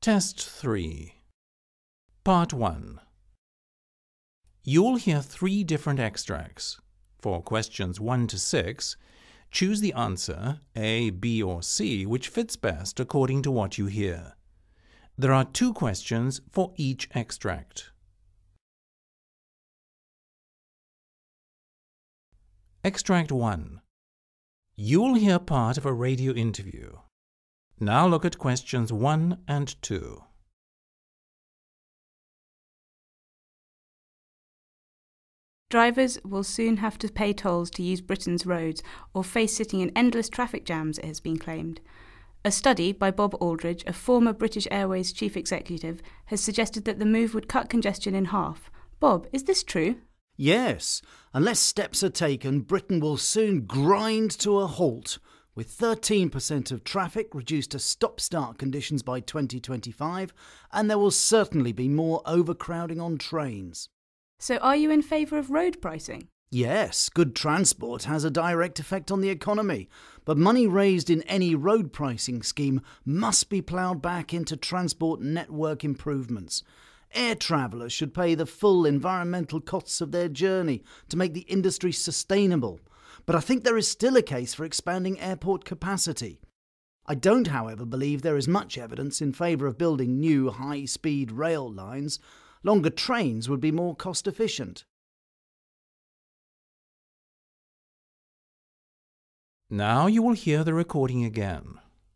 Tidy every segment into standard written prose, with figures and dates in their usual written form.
Test 3. Part 1. You'll hear 3 different extracts. For questions 1 to 6, choose the answer, A, B, or C, which fits best according to what you hear. There are 2 questions for each extract. Extract 1. You'll hear part of a radio interview. Now look at questions 1 and 2. Drivers will soon have to pay tolls to use Britain's roads or face sitting in endless traffic jams, it has been claimed. A study by Bob Aldridge, a former British Airways chief executive, has suggested that the move would cut congestion in half. Bob, is this true? Yes. Unless steps are taken, Britain will soon grind to a halt, with 13% of traffic reduced to stop-start conditions by 2025, and there will certainly be more overcrowding on trains. So are you in favour of road pricing? Yes, good transport has a direct effect on the economy, but money raised in any road pricing scheme must be ploughed back into transport network improvements. Air travellers should pay the full environmental costs of their journey to make the industry sustainable, but I think there is still a case for expanding airport capacity. I don't, however, believe there is much evidence in favour of building new high-speed rail lines. Longer trains would be more cost-efficient. Now you will hear the recording again.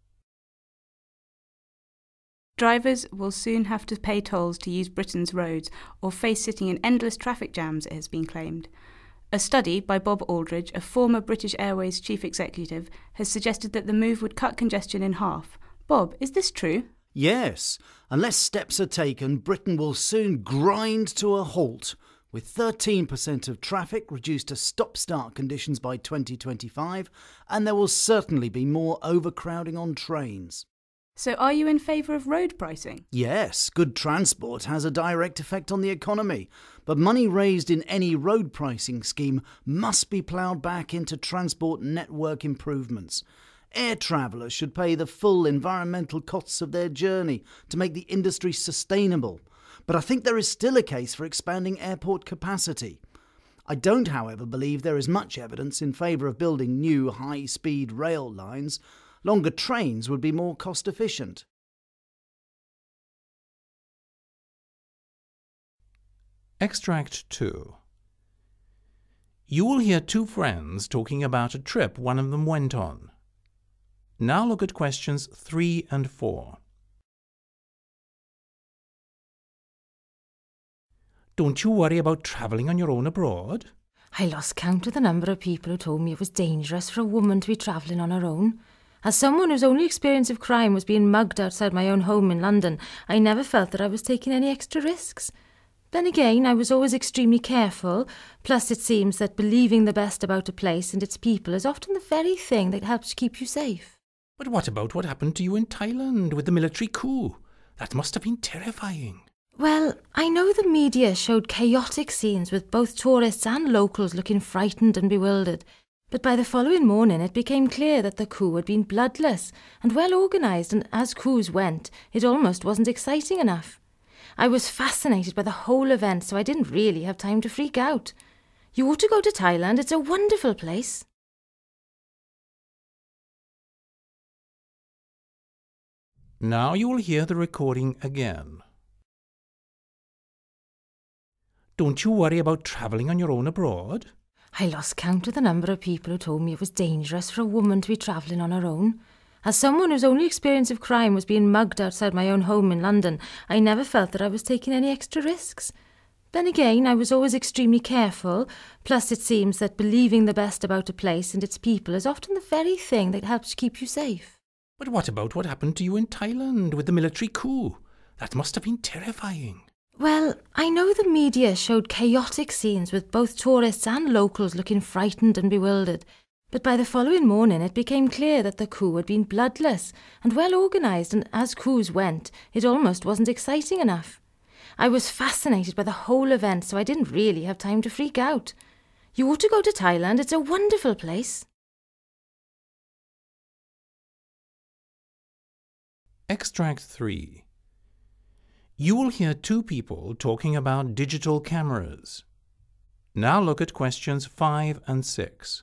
Drivers will soon have to pay tolls to use Britain's roads or face sitting in endless traffic jams, it has been claimed. A study by Bob Aldridge, a former British Airways chief executive, has suggested that the move would cut congestion in half. Bob, is this true? Yes. Unless steps are taken, Britain will soon grind to a halt, with 13% of traffic reduced to stop-start conditions by 2025, and there will certainly be more overcrowding on trains. So are you in favour of road pricing? Yes, good transport has a direct effect on the economy, but money raised in any road pricing scheme must be ploughed back into transport network improvements. Air travellers should pay the full environmental costs of their journey to make the industry sustainable, but I think there is still a case for expanding airport capacity. I don't, however, believe there is much evidence in favour of building new high-speed rail lines. Longer trains would be more cost-efficient. Extract 2. You will hear 2 friends talking about a trip one of them went on. Now look at questions 3 and 4. Don't you worry about travelling on your own abroad? I lost count of the number of people who told me it was dangerous for a woman to be travelling on her own. As someone whose only experience of crime was being mugged outside my own home in London, I never felt that I was taking any extra risks. Then again, I was always extremely careful, plus it seems that believing the best about a place and its people is often the very thing that helps keep you safe. But what about what happened to you in Thailand with the military coup? That must have been terrifying. Well, I know the media showed chaotic scenes with both tourists and locals looking frightened and bewildered, but by the following morning it became clear that the coup had been bloodless and well organised, and as coups went, it almost wasn't exciting enough. I was fascinated by the whole event, so I didn't really have time to freak out. You ought to go to Thailand, it's a wonderful place. Now you will hear the recording again. Don't you worry about travelling on your own abroad? I lost count of the number of people who told me it was dangerous for a woman to be travelling on her own. As someone whose only experience of crime was being mugged outside my own home in London, I never felt that I was taking any extra risks. Then again, I was always extremely careful, plus it seems that believing the best about a place and its people is often the very thing that helps keep you safe. But what about what happened to you in Thailand with the military coup? That must have been terrifying. Well, I know the media showed chaotic scenes with both tourists and locals looking frightened and bewildered, but by the following morning it became clear that the coup had been bloodless and well organised, and as coups went, it almost wasn't exciting enough. I was fascinated by the whole event, so I didn't really have time to freak out. You ought to go to Thailand, it's a wonderful place. Extract 3. You will hear two people talking about digital cameras. Now look at questions 5 and 6.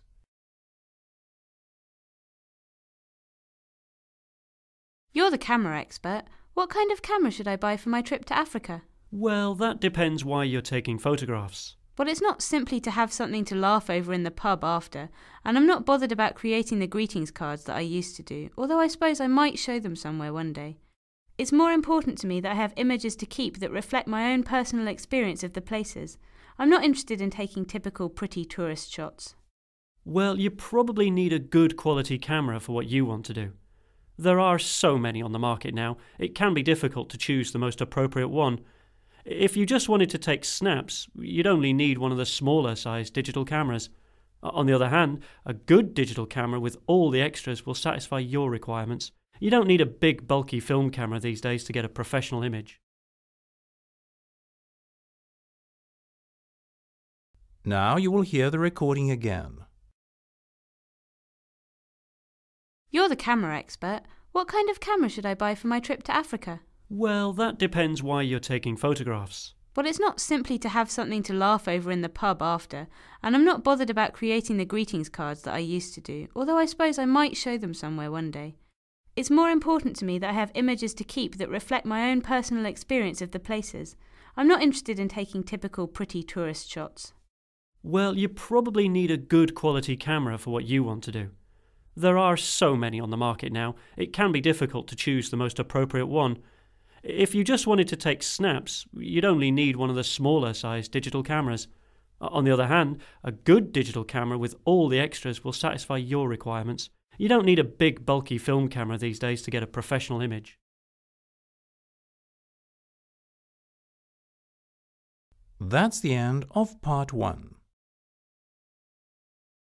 You're the camera expert. What kind of camera should I buy for my trip to Africa? Well, that depends why you're taking photographs. Well, it's not simply to have something to laugh over in the pub after, and I'm not bothered about creating the greetings cards that I used to do, although I suppose I might show them somewhere one day. It's more important to me that I have images to keep that reflect my own personal experience of the places. I'm not interested in taking typical pretty tourist shots. Well, you probably need a good quality camera for what you want to do. There are so many on the market now, it can be difficult to choose the most appropriate one. If you just wanted to take snaps, you'd only need one of the smaller sized digital cameras. On the other hand, a good digital camera with all the extras will satisfy your requirements. You don't need a big bulky film camera these days to get a professional image. Now you will hear the recording again. You're the camera expert. What kind of camera should I buy for my trip to Africa? Well, that depends why you're taking photographs. Well, it's not simply to have something to laugh over in the pub after, and I'm not bothered about creating the greetings cards that I used to do, although I suppose I might show them somewhere one day. It's more important to me that I have images to keep that reflect my own personal experience of the places. I'm not interested in taking typical pretty tourist shots. Well, you probably need a good quality camera for what you want to do. There are so many on the market now, it can be difficult to choose the most appropriate one. If you just wanted to take snaps, you'd only need one of the smaller sized digital cameras. On the other hand, a good digital camera with all the extras will satisfy your requirements. You don't need a big bulky film camera these days to get a professional image. That's the end of part 1.